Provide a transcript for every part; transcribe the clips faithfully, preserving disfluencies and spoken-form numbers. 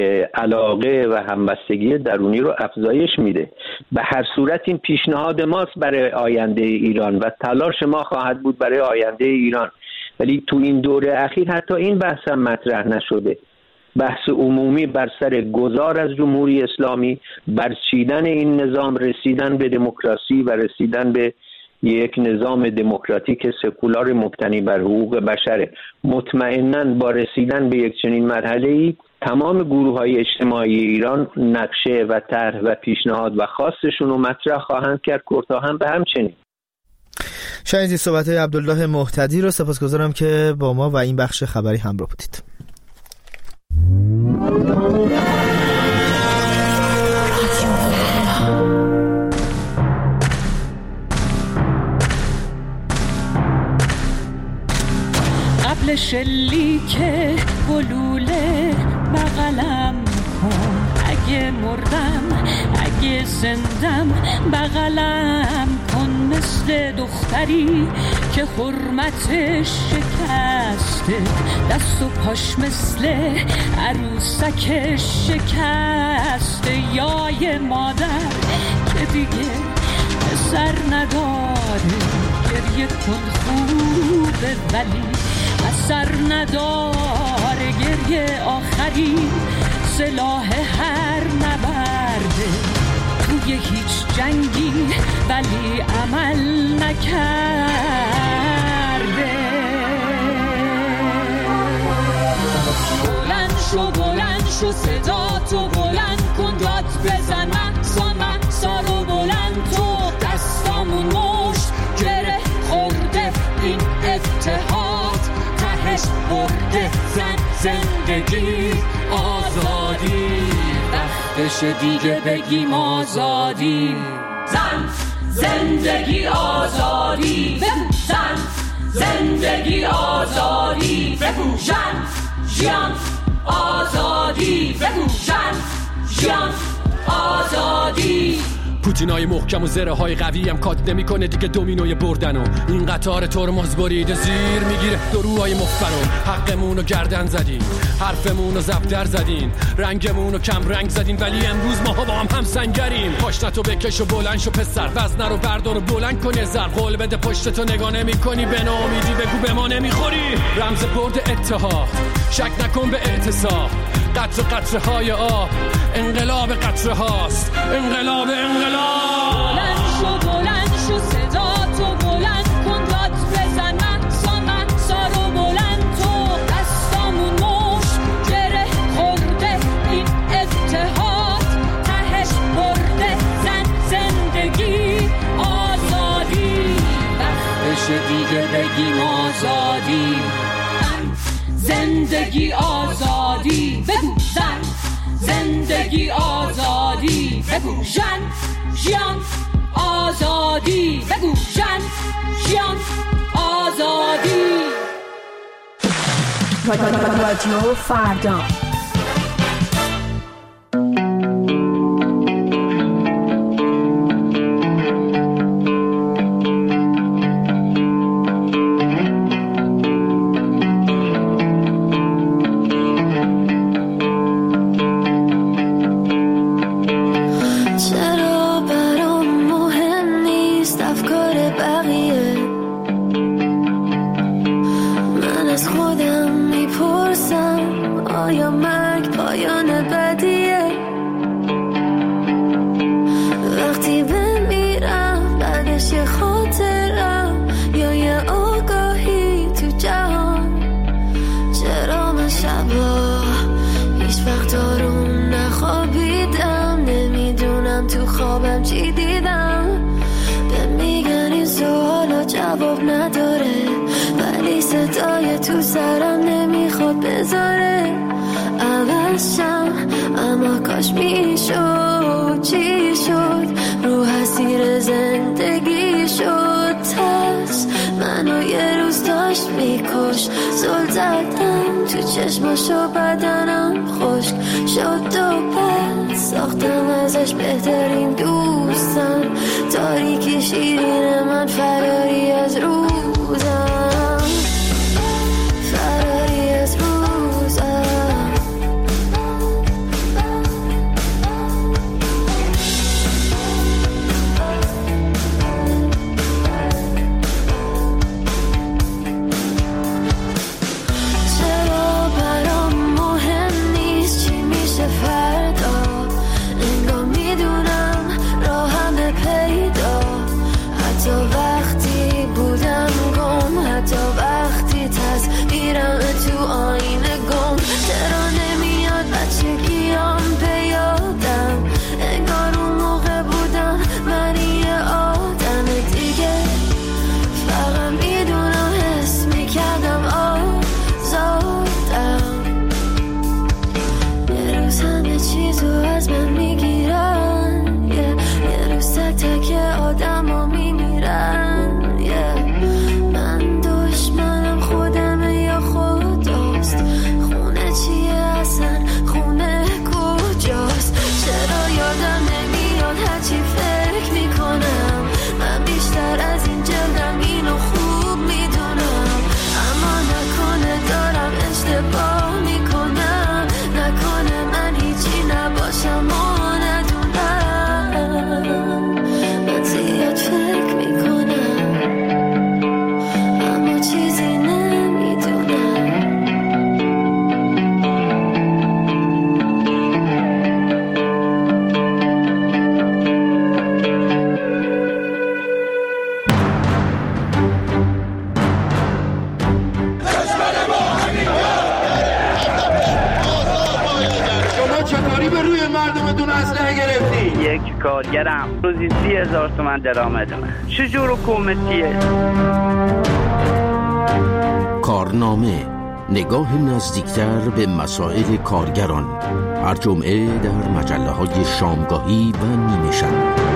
علاقه و همبستگی درونی رو افزایش میده. به هر صورت این پیشنهاد ماست برای آینده ایران و تلاش ما خواهد بود برای آینده ایران، ولی تو این دوره اخیر حتی این بحث هم مطرح نشده. بحث عمومی بر سر گذار از جمهوری اسلامی، برچیدن این نظام، رسیدن به دموکراسی و رسیدن به یک نظام دموکراتیک سکولار مبتنی بر حقوق بشر. مطمئناً با رسیدن به یک چنین مرحله‌ای تمام گروه‌های اجتماعی ایران نقشه و طرح و پیشنهاد و خواستشون رو مطرح خواهند کرد، کرتا هم به همچنین. شنیدید صحبت‌های عبدالله مهتدی رو. سپاسگزارم که با ما و این بخش خبری همراه بودید. قبل شلیک گلوله بغلم کن، اگه مردم اگه زندم بغلم کن، مثل دختری که حرمتش شکسته، دست و پاش مثل عروسکش شکسته، یا یه مادر که دیگه سر نداره، گریه کن خوبه ولی اثر نداره، گریه آخری سلاح هر نبرده، توی هیچ جنگی ولی عمل نکرده. بلند شو بلند شو صدا تو بلند کن، داد بزن مقصا مقصا رو بلند تو، دستامون مشت گره خورده این اتحاد، تهش برده زن زندگی آزادی، وقتش دیگه بگیم آزادی. زن زندگی آزادی، زن زندگی آزادی، ژن ژیان آزادی، ژن ژیان آزادی. پوتینای محکم و زره های قوی هم کات نمی کنه دیگه دومینوی بردن و این قطار ترمز بریده زیر میگیره دروهای مفبر و حقمون رو گردن زدین، حرفمون رو زبدر زدین، رنگمون رو کم رنگ زدین، ولی امروز ماها با هم هم سنگریم. پاشنتو بکش و بلند شو پسر، وزنه رو بردار و بلند کن زر، قول بده پشتتو نگاه نمی کنی، به ناامیدی بگو به ما نمیخوری. رمز برد اتحاد، شک نکن به اعتصاب، قطر قطره های آب، انقلاب قطره هاست، انقلاب انقلاب. بلند شو بلند شو صدا تو بلند کن، داد بزن مقصا مقصا رو بلند تو، دستامون مشت گره خورده این اتحاد، تهش برده زن زندگی آزادی، وقتش دیگه بگیم آزادی. زندگی آزادی بگو، زن زندگی آزادی بگو، ژن ژیان آزادی بگو، ژن ژیان آزادی. رادیو فردا. چشماشو بدنم خشک شد و پس ساختم ازش بهترین دوستم، تاریکی شیرین من فراری از روزم، فراری از روزم. من میگیرن یه روز تک آدم ها میمیرن من دشمنم خودمه یا خداست خونه چیه اصلا خونه کجاست چرا یادم نمیاد هرچی فکر میکنم من بیشتر از این جلدم اینو خوب میدونم اما نکنه دارم اشتباه میکنم نکنه من هیچی نباشم و ندونم من زیاد فکر میکنم اما چیزی نمیدونم چطوری به روی مردمتون اسلحه گرفتی؟ یک کارگرم روزی سی هزار تومن درآمدمه. چجور حکومتیه؟ کارنامه، نگاه نزدیکتر به مسائل کارگران، هر جمعه در مجله های شامگاهی و نیمه شب.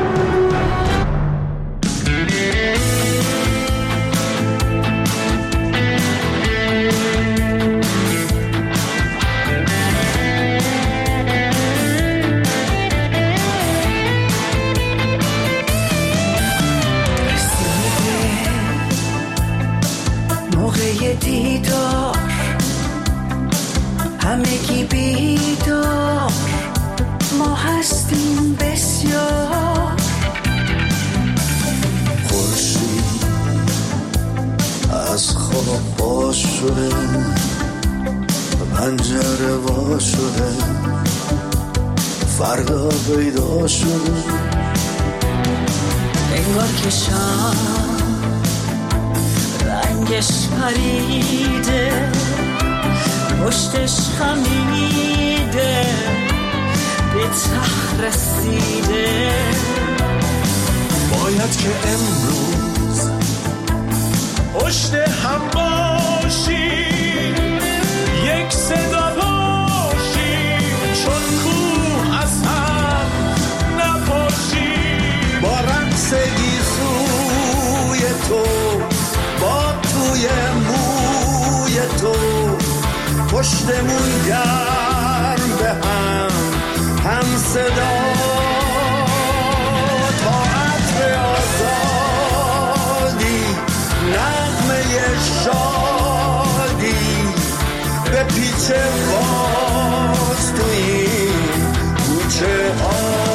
دیدار همگی بیدار ما هستیم بسیار خورشید از خواب باز شده پنجره وا شده فردا پیدا شده انگار که شام رنگش پریده پشتش خمیده به ته رسیده باید که امروز پشت هم باشیم یک صدا باشیم چون کوه از هم نپاشیم با رقص گیسوی تو با توی موی تو پشتمون گرم به هم هم صدا تا عطر آزادی نغمه شادی به پیچ باز تو این کوچه ها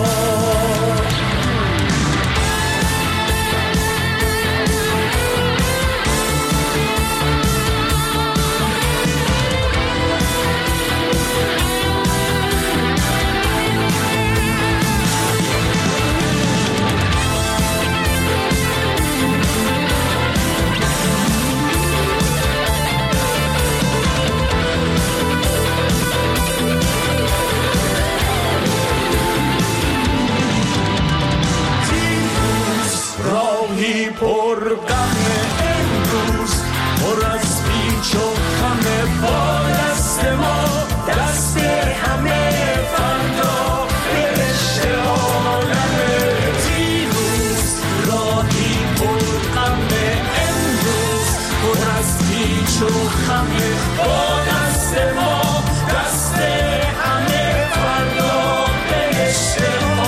پر غم امروز پر از پیچ و خم با دست ما دست همه فردا بهشت عالمه دیروز راهی پر غم امروز پر از پیچ و خم با دست ما دست همه فردا بهشت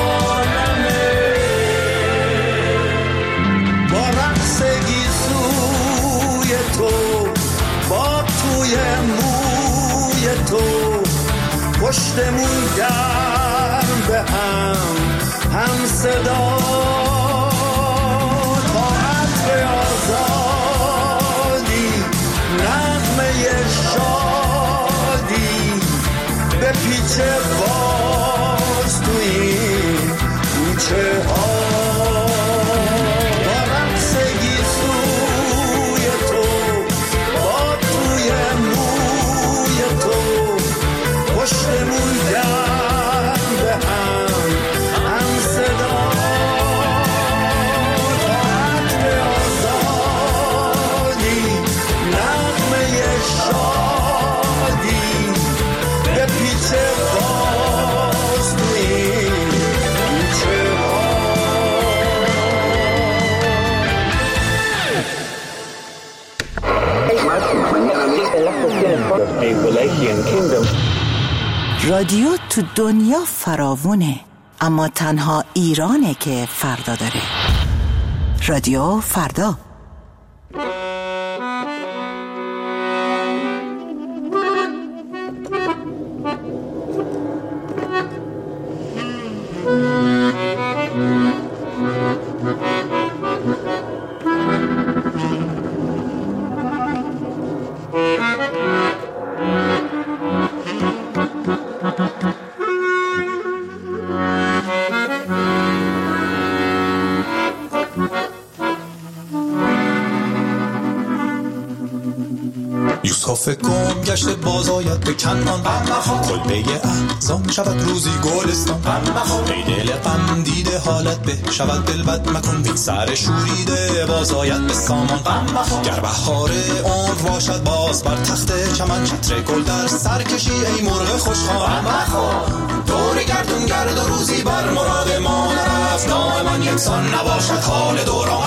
پشتمون گرم به هم هم صدا تا عطر آزادی نغمه شادی به پیچ باز تو این کوچه ها با رقص گیسوی تو با توی موی تو پشتمون گرم به هم هم صدا تا عطر آزادی نغمه شادی به پیچ باز رادیو تو دنیا فراوونه، اما تنها ایرانه که فردا داره. رادیو فردا. یوسف گم گشته باز آید به کنعان، کلبه احزان شود روزی گلستان. ای دل غم دیده حالت به شود دل بد مکن، بی سر شوریده باز آید به سامان. گر بهار عمر باشد باز بر تخت چمن، چتر گل در سر کشی ای مرغ خوشخوان. دور گردون گرد و روزی بر مراد ما نرفت، دائما یکسان نباشد حال دوران.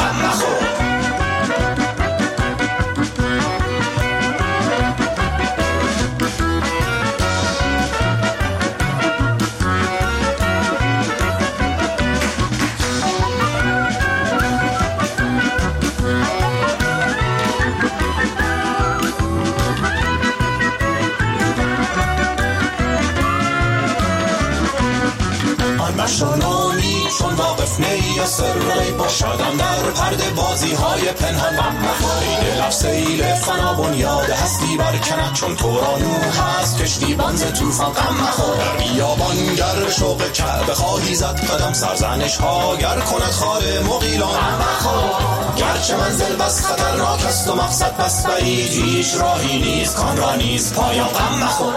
مشانانی چون واقف نی یا سرری باشدم در پرده بازی های پنهان. ای دل سیل فنا بنیاد هستی برکند، چون تو را نوح هست کشتی بانز توفان. غم مخور در بیابان گر شوق کعبه خواهی زد قدم، سرزنش ها گر کند خار مغیلان. گرچه منزل بس خطرناک است و مقصد بس بعید، هیچ راهی نیست کان را نیست پایان. غم مخور.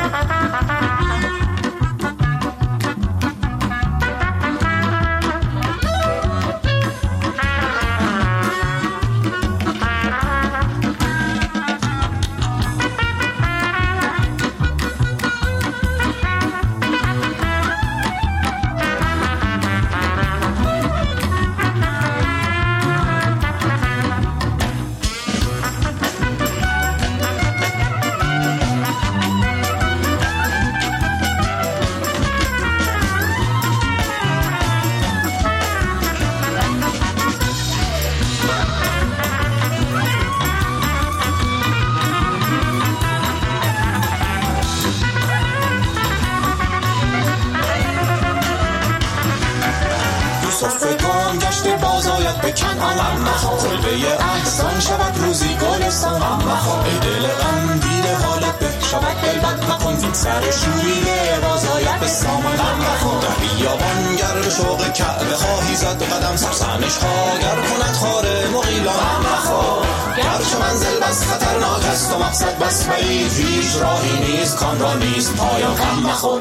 کلبه احسان شود روزی گلستان. ای دل غم دیده حالت به شود دل بد مکن، این سر شوریده باز آید به سامان. در بیابان گر شوق کعبه خواهی زد قدم، سرزنش ها گر کند خار مغیلان. گرچه منزل بس خطرناک است و مقصد بس بعید، هیچ راهی نیست کان را نیست پایان. غم مخور.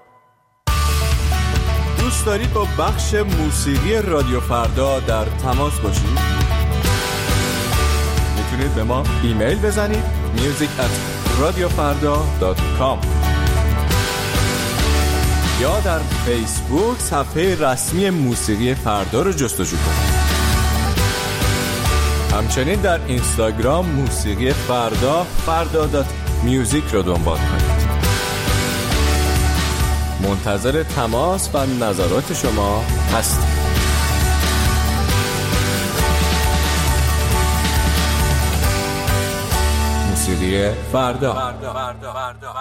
دوست دارید با بخش موسیقی رادیو فردا در تماس باشید؟ میتونید به ما ایمیل بزنید music at radiofarda dot com یا در فیسبوک صفحه رسمی موسیقی فردا رو جستجو کنید. همچنین در اینستاگرام موسیقی فردا فردا دات میوزیک رو دنبال کنید. منتظر تماس و نظرات شما هستیم. موسیقی فردا, فردا. فردا. فردا.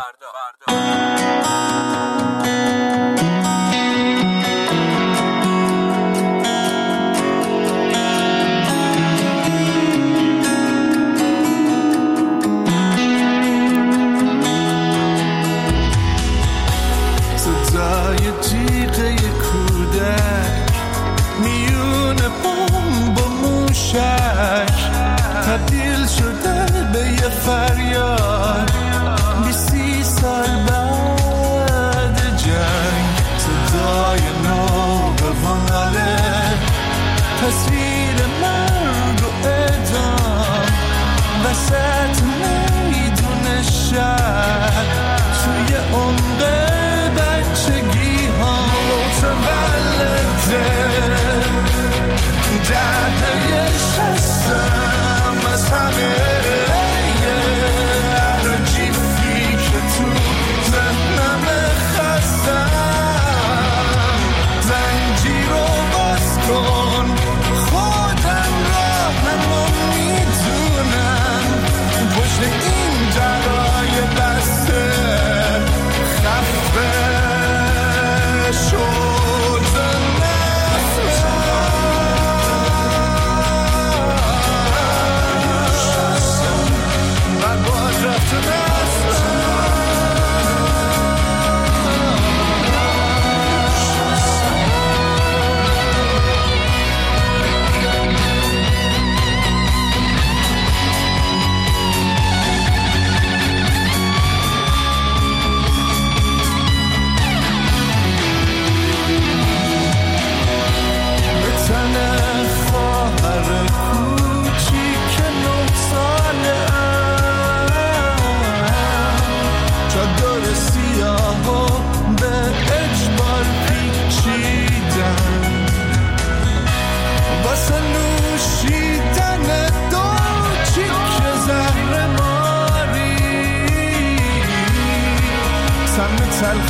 تیغه کودک میون بمب و موشک تبدیل شده به یه فریاد. بیسی سال بعد جنگ صدای ناقواناله، تصویر مرگ و اعدام وسط میدون شهر توی عمق بچگی ها متولده.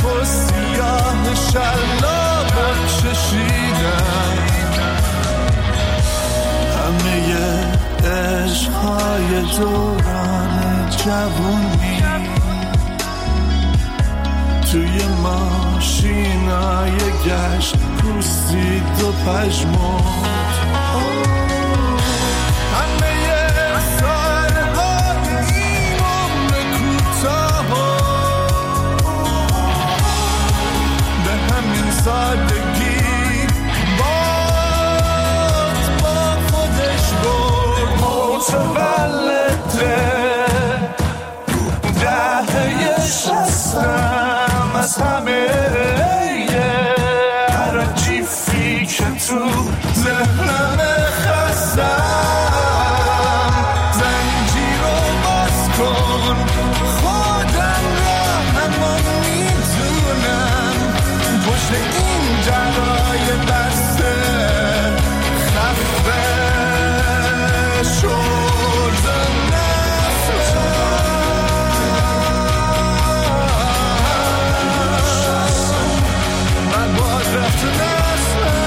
و سیاه شلاق چشیدم، همه عشقهای دوران جوونی توی ماشینای گشت پوسید و پژمرد. سادگی باز با خودش برد. متولده دهه شستم، از همه هر جیفی که تو ذهنم خستم. زنجیر رو باز کن، خودم را همان میدونم، پشت این جرای بسته خفه شد نفسم. من باز رفت نسلم.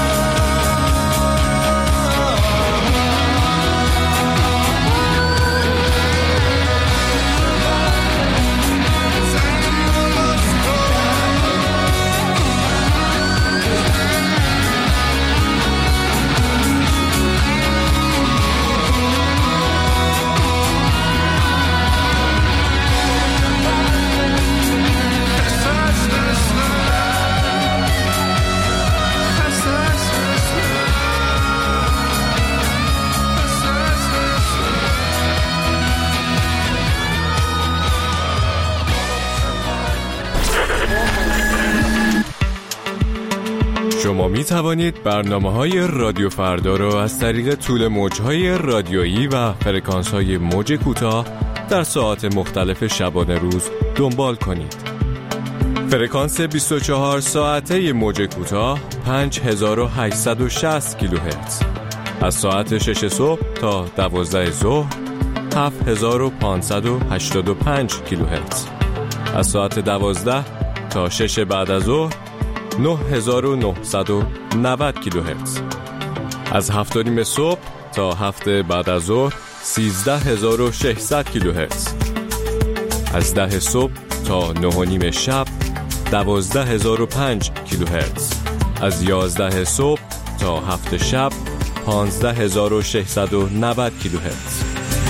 شما می توانید برنامه‌های رادیو فردا را از طریق طول موج‌های رادیویی و فرکانس‌های موج کوتاه در ساعات مختلف شبانه روز دنبال کنید. فرکانس بیست و چهار ساعته موج کوتاه پنج هزار و هشتصد و شصت کیلوهرتز، از ساعت شش صبح تا دوازده ظهر هفت هزار و پانصد و هشتاد و پنج کیلوهرتز، از ساعت دوازده تا شش بعد از ظهر نه هزار و نهصد و نود کیلوهرتز، از هفت و نیم صبح تا هفت بعد از ظهر سیزده هزار و ششصد کیلوهرتز، از ده صبح تا نه و نیم شب دوازده هزار و پنج کیلوهرتز، از یازده صبح تا هفت شب پانزده هزار و ششصد و نود کیلوهرتز.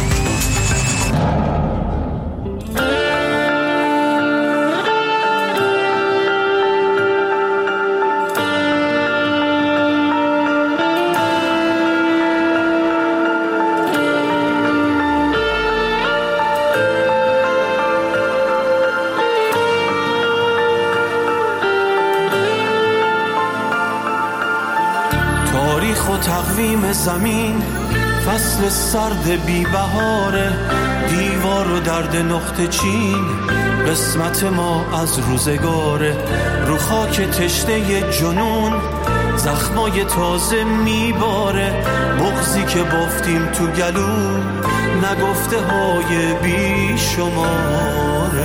تقویم زمین فصل سرد بی بهاره، دیوار و درد نقطه چین قسمت ما از روزگاره. رو خاک تشنه جنون زخمای تازه میباره، بغضی که بافتیم تو گلو نگفته های بی شماره.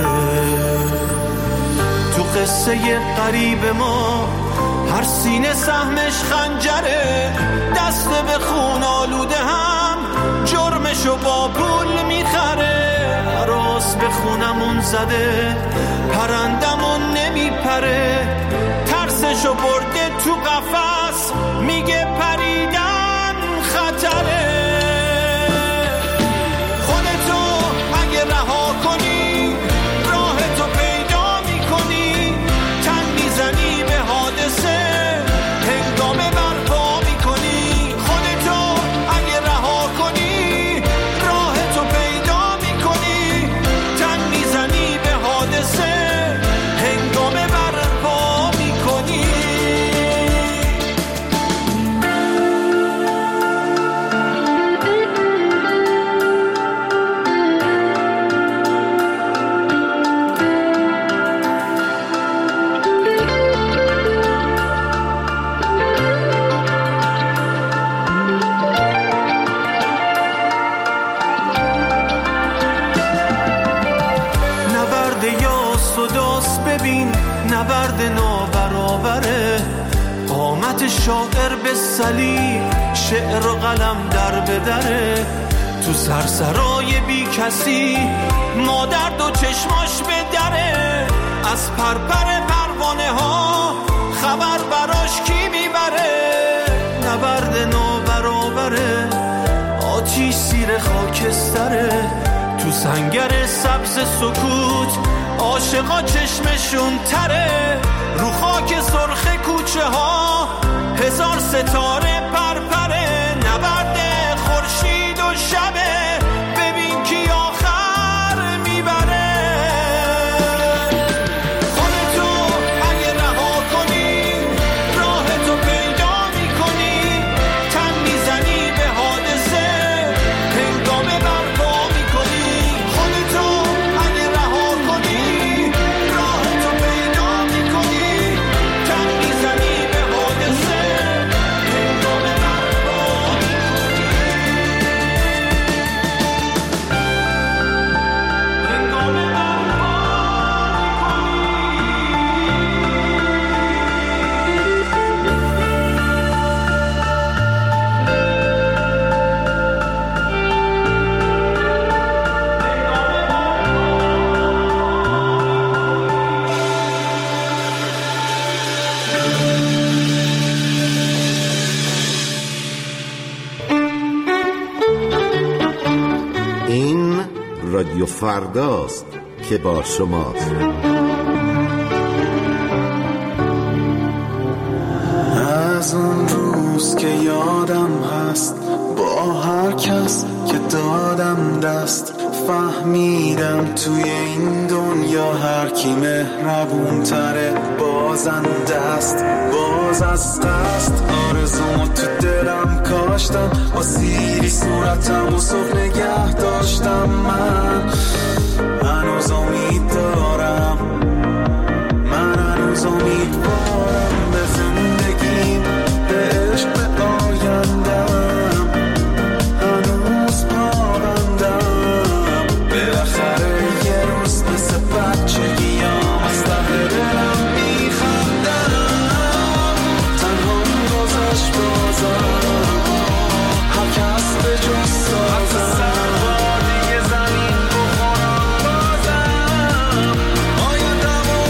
تو قصه قریب ما هر سینه سهمش خنجره، دست به خون آلوده هم جرمشو با پول میخره. عراس به خونمون زده پرندمون نمیپره، ترسشو برده تو قفس میگه پریدن خطره. خودتو اگه رها کنی راهتو پیدا میکنی، تن میزنی به حادثه هنگامه برپا میکنی. خودتو اگه رها کنی راهتو پیدا میکنی، تن میزنی به حادثه هنگامه برپا میکنی. نبرد نابرابره، قامت شاعر به صلیب، شعر و قلم در به دره، تو سرسرای بی کسی مادر دو چشماش به دره، از پرپر پروانه ها خبر براش کی میبره، نبرد نابرابره، آتیش زیر خاکستره، تو سنگر سبز سکوت عاشقا چشمشون تره، رو خاک سرخ کوچه ها هزار ستاره پرپره، نبرد خورشید و شبه، ببین کی آخر میبره. خودتو اگه رها کنی راهتو پیدا میکنی، تن میزنی به حادثه هنگامه برپا میکنی، خودتو اگه رها کنی راهتو پیدا میکنی، تن میزنی به حادثه هنگامه برپا میکنی، هنگامه برپا این رادیو فرداست که با شماست. از اون روز که یادم هست با هر کس که دادم دست، فهمیدم توی این دنیا هر کی مهربون تره، بازنده است باز از قصد، آرزومو تو دلم کاشتم، با سیری صورتم و صبح نگه داشتم، من هنوز امید دارم، من هنوز امیدوارم به زندگیم، به عشق، به آیندم، هنوز پابندم، بالاخره یه روز مثل بچگیام از ته دلم میخندم، تنها گذشت بازم، هر کس به جز سازم، دیگه زمین بخورم بازم، آیندمو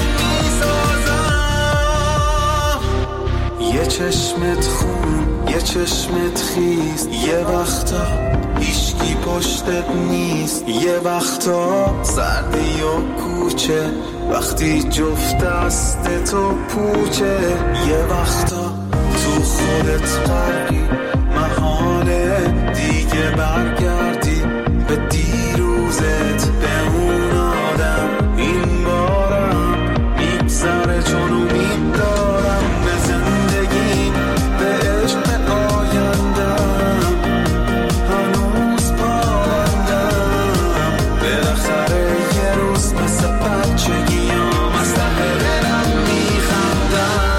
میسازم. یه چشمت خون، یه چشمت خیز، یه وقتا هیچکی پشتت نیست، یه وقتا سردی و کوچه، وقتی جفت دست تو پوچه، یه وقتا تو خودت غرقی، محاله دیگه برگردی به دیروزت، به اون آدم، این بارم میگذره چون امید دارم به زندگیم، به عشق، به آیندم، هنوز پابندم، بالاخره یه روز مثل بچگیام از ته دلم میخندم.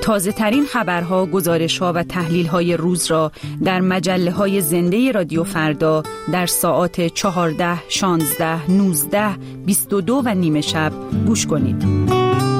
تازه ترین خبرها، گزارش‌ها و تحلیل‌های روز را در مجله‌های زنده رادیو فردا در ساعات چهارده، شانزده، نوزده، بیست و دو و نیمه شب گوش کنید.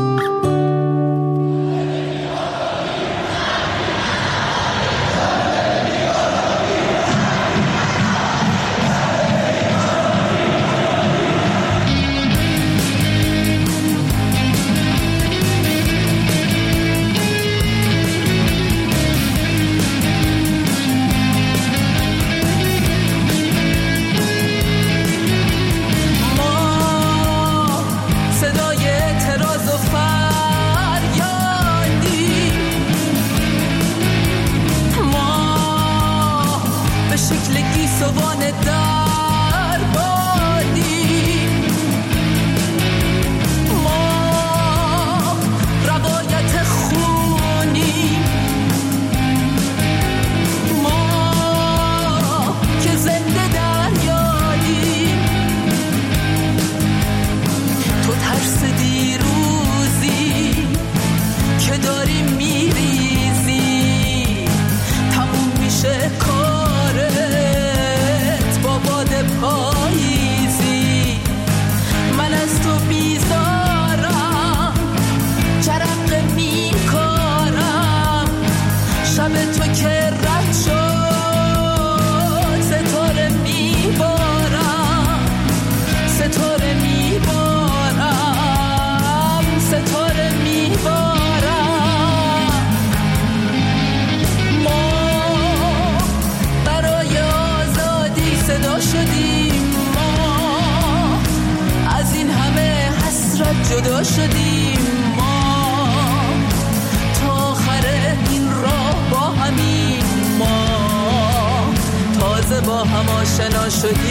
جدا شدیم ما تا آخر این راه با همین ما تازه با هم آشنا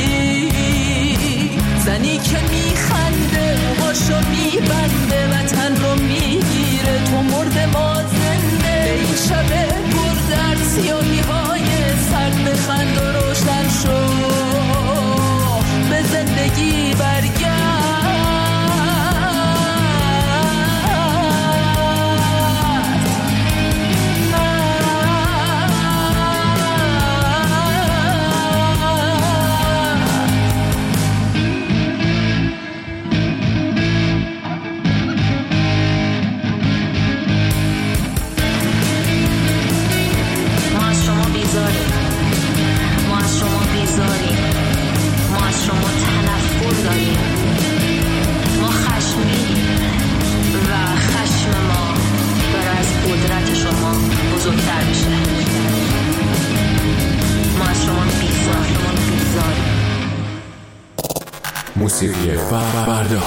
شدیم زنی که میخنده موهاشو میبنده وطن رو میگیره تو مرد ما زنده این شب بردر سیاهی های سرد بخند و روشن شو به زندگی برگرد موسیقی فردا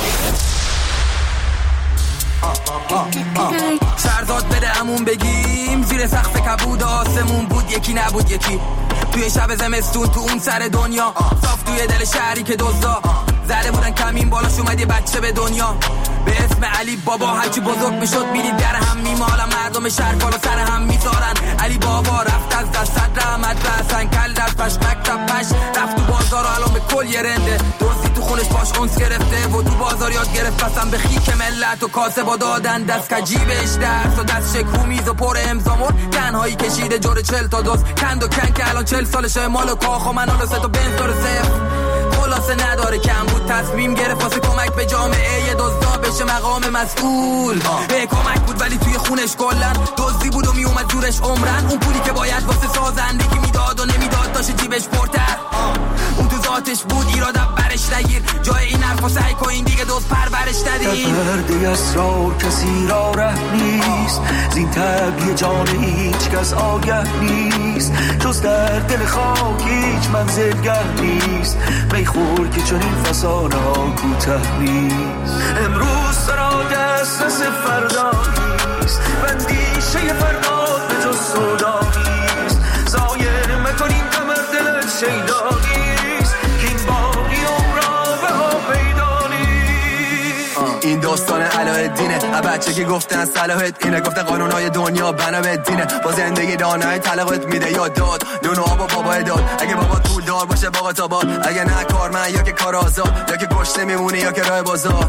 سرداد بده همون بگیم زیر سقف کبود آسمون بود یکی نبود یکی توی شب زمستون تو اون سر دنیا صاف توی دل شهری که دزدا زده بودن کمین بالاش اومد یه بچه به دنیا به اسم علی بابا هرچی بزرگ میشد میدید در هم میمالن مردم شهر بالا سر هم میذارن علی بابا رفت از دست رحمت رسن کل در پش مکتب پش رفت تو بازار و الان به کل یه رنده دوستی تو خونش باش اونس گرفته و تو بازار یاد گرفت قسم به خیک ملت و کاسه با دادن دست کجیبش درس و دست شکو میز و پر امزامور تنهایی کشیده جور چل تا دوست کند و کن که الان چل سالشه مال و کاخ و منال و سه تا بنز و صفر خلاصه نداره کم بود تصمیم گرفت واسه کمک به جامعه یه دزدا بشه مقام مسئول به کمک بود ولی توی خونش کلن دزدی بود و میومد دورش عمرن اون پولی که باید واسه سازندگی میداد و نمیداد داشت جیبش پرتر اون تو ذاتش بود ایراد برش نگیر جای این حرفا سعی کن این دیگه دوست پرورش ندید درد اسرار کسی را ره نیست زین طبیع جان هیچ کس آگه نیست جز در دل خاک هیچ منزلگه نیست میخور که چون این فسانه ها کوته نیست امروز سرا دسترس فردا نیست بندیشه فردا به جز سودا نیست زایه مکنیم کمر دل شیدا نیست که این باقی عمرا به ها پیدا نیست این داستان علایالدینه بچه که گفتن صلاحت اینه گفته قانونهای دنیا بنا به دینه با زندگی دانای طلاقت میده یاد داد نون و آب و بابا داد اگه بابا پول دار باشه بابا تا باد اگه نه کارمند یا که کار آزاد یا که گشته میمونی یا که راه بازار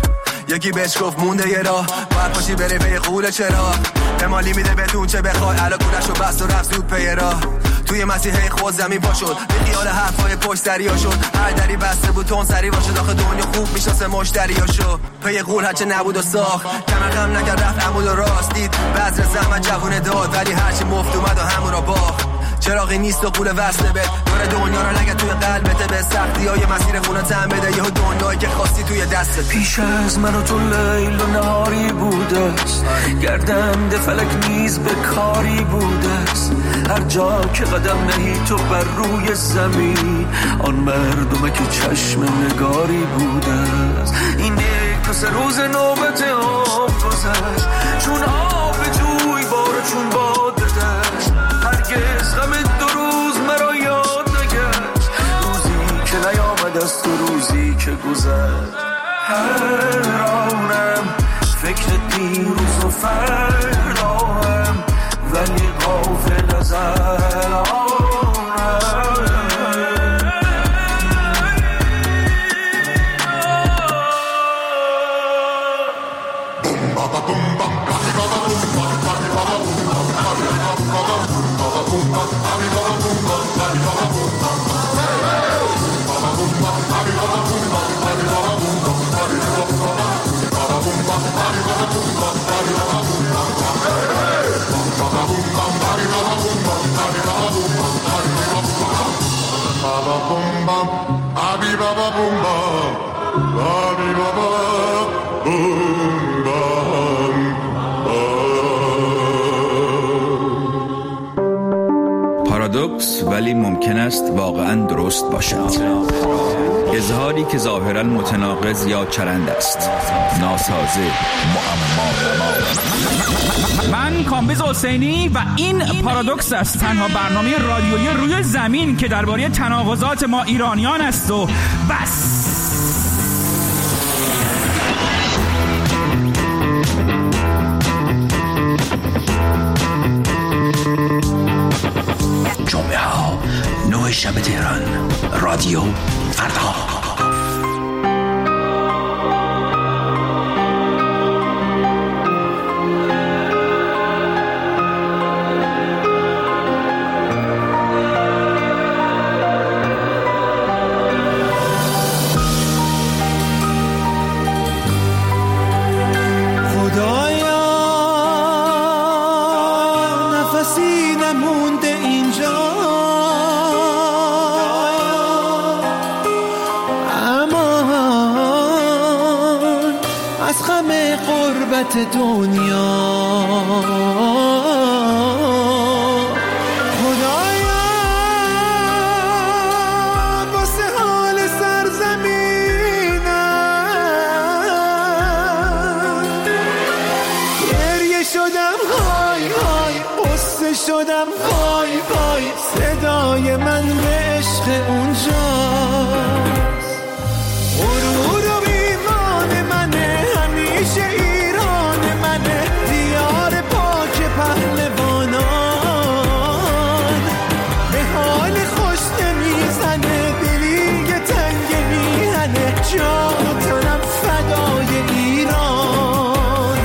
یکی بهش گفت مونده یه راه باید پاشی بری پی قوله چرا امالی میده بهتون چه بخوای علا کولشو بست و رفت زود پی راه توی مسیحه خود زمین پا شد به خیال حرفای پشت دریا شد هر دری بسته بود تون سری باشه داخل دنیا خوب میشناسه مشتریاشو پی قول هرچه نبود و ساخت کمر غم نکرد رفت عمود و راست دید بذر زحمت جوونه داد ولی هرچی مفت اومد و همون را باخت چراغی نیست و قول وصله بد دور دنیا رو نگه توی قلبت به سختی های مسیر خونه تن بده یه دنیایی که خواستی توی دستت پیش از من و تو لیل و نهاری بوده است گردنده فلک نیز به کاری بوده است هر جا که قدم نهی تو بر روی زمین آن مردمه که چشم نگاری بوده است این یک دو سه روز نوبت آب گذشت چون آب جوی بار چون باد دشت هرگز غم دو روز مرا یاد نگشت روزی که نیامد از تو روزی که گذشت حیرانم فکر دیروز و فرداهم ولی غافل از الانم پارادوکس ولی ممکن است واقعا درست باشد اظهاری که ظاهرا متناقض یا چرند است ناسازه معما من کامبیز حسینی و این پارادوکس است تنها برنامه رادیویی روی زمین که درباره تناقضات ما ایرانیان است و بس جمعه ها نه شب تهران رادیو فردا دنیا خدایا واسه حال سرزمینم گریه شدم های های قصه شدم های های صدای من به عشق اونجاست غرور و ایمان منه همیشه پهلوانان به حال خوش نمیزنه دلی یه تنگ میهنه جان و تنم فدای ایران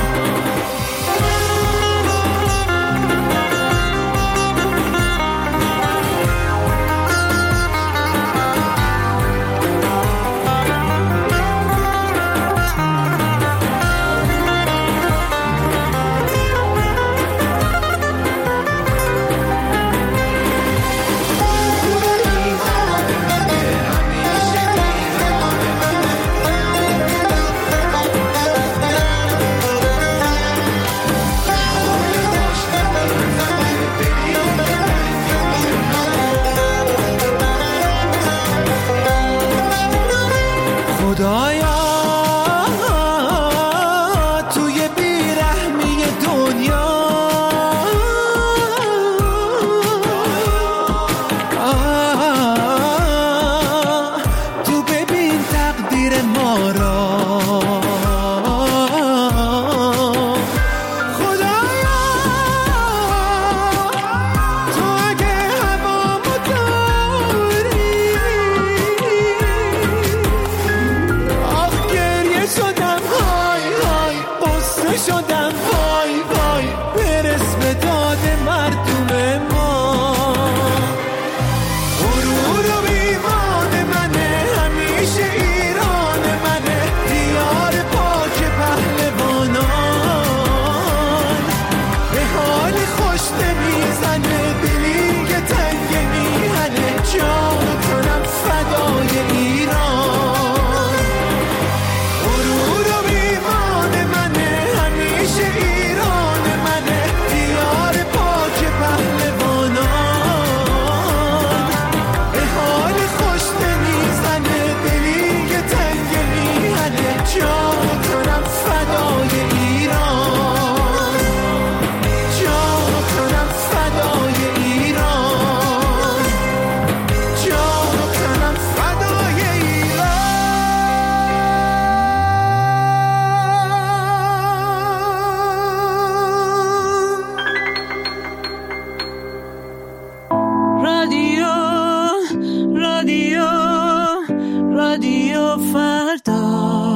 شدم وای وای برس به داد مردم ما. غرور و ایمان منه همیشه ایران منه، دیار پاک پهلوانان. به حال خوش نمیزنه دلی که تنگ میهنه، جان کنم فدای ایران. غرور و ایمان منه همیشه ایران منه، دیار پاک پهلوانان. به حال خوش نمیزنه دلی که تنگ میهنه، جان کنم فدای ایران. جان کنم فدای ایران. جان کنم فدای ایران. رادیو رادیو رادیو فردا.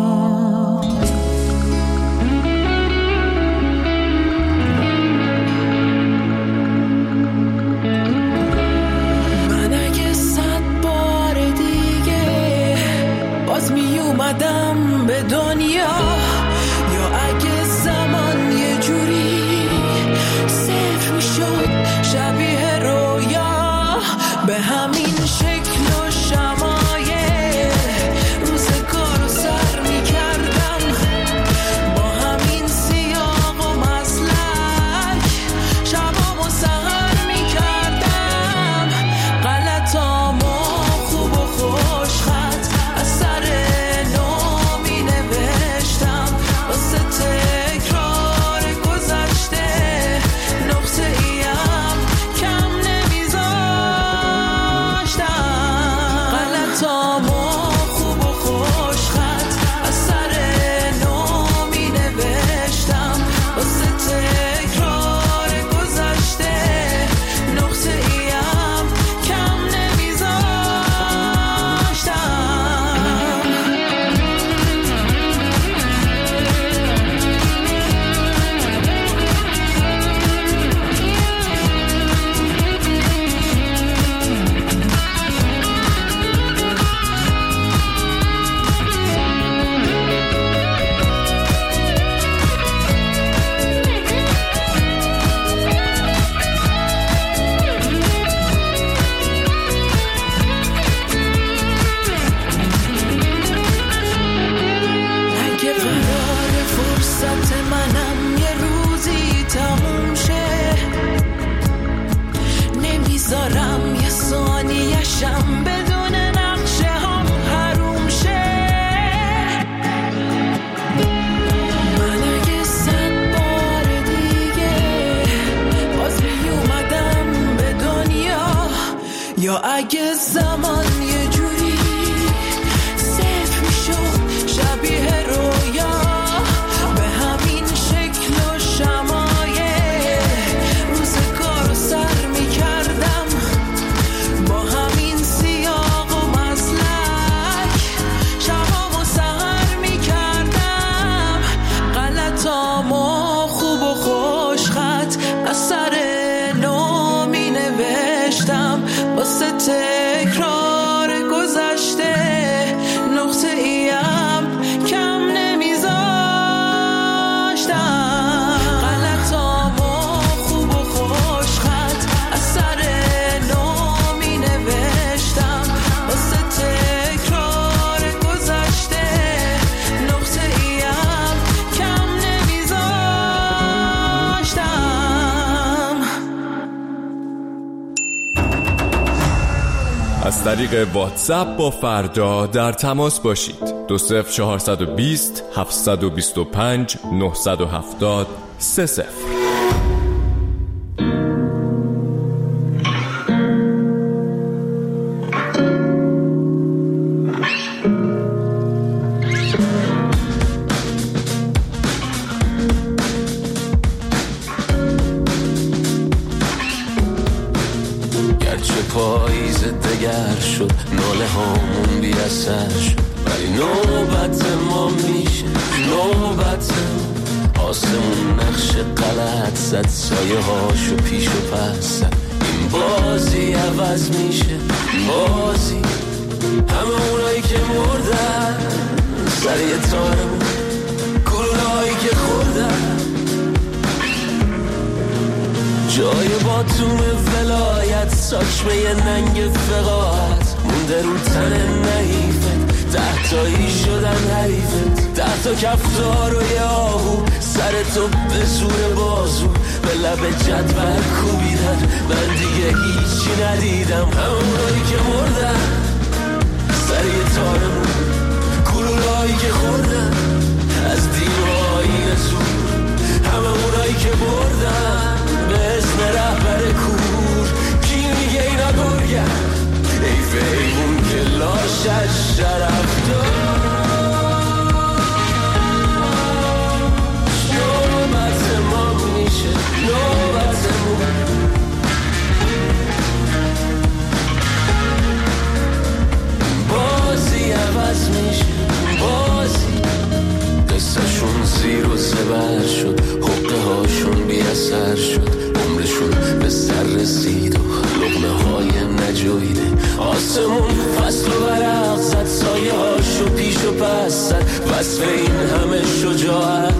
من اگه صد بار دیگه باز می اومدم به دنیا، یا اگه زمان یه جوری صفر می شد شبیه رویا، به همین شکل و شمایه روزگار رو سر می کردم، با همین سیاق و مسلک شبام و سهر می کردم. غلطام و خوب و خوش خط از سر نو می نوشتم، واسه تکرار گذشته نقطه ایم کم نمیذاشتم. غلطام و خوب و خوش خط از سر نو می نوشتم، واسه تکرار گذشته نقطه ایم کم نمیذاشتم. اگه قرار فرصت منم یه روزی تموم شه، نمیذارم یه ثانیه‌شم بدون نقشه هم حروم شه. من اگه صد بار دیگه باز می اومدم به دنیا، یا اگه زمان یه جوری صفر می شد شبیه رویا، به همین شکل و شمایه روزگار رو سر می کردم، با همین سیاق و مسلک شبام و سهر می کردم. غلطام و خوب و خوش خط از سر نو می نوشتم، واسه تکرار گذشته نقطه ایم کم نمیذاشتم. غلطام و خوب و خوش خط از سر نو می نوشتم، واسه تکرار گذشته نقطه ایم کم نمیذاشتم. از طریق واتساپ با فردا در تماس باشید. دو صفر چهارصد و بیست هفتصد و بیست و پنج نهصد و هفتاد سه صفر. پاییز دگر شد، ناله هامون بی اثر شد، ولی نوبت ما میشه، نوبت آسمون نقش غلط زد، سایه هاشو پیش و پس زد. این بازی عوض میشه بازی، همه اونایی که مردن سر یه تارمون، گلولهایی که خوردن جای باتوم ولایت، ساچمه ننگ فقاعت مونده رو تن نحیفت. ده تایی شدن حریفت، ده تا کفتار و یه آهو سر تو به زور بازو به لب جدول کوبیدن. من دیگه هیچی ندیدم، همونایی که مردن سر یه تارمون، گلولهایی که خوردن از دیوهای زور، همه اونایی که بردن به اسم رهبر کور. کی میگه اینا گرگن؟ ای فیمون که لاشش شرف دار. نوبت ما میشه نوبتمون، بازی عوض میشه بازی. قصهشون زیر و زبر شد، حقه هاشون بی اثر شد، عمرشون به سر رسید و لقمه های نجویده. آسمون فصل و برق زد، سایه هاشو پیش و پس زد. وصف این همه شجاعت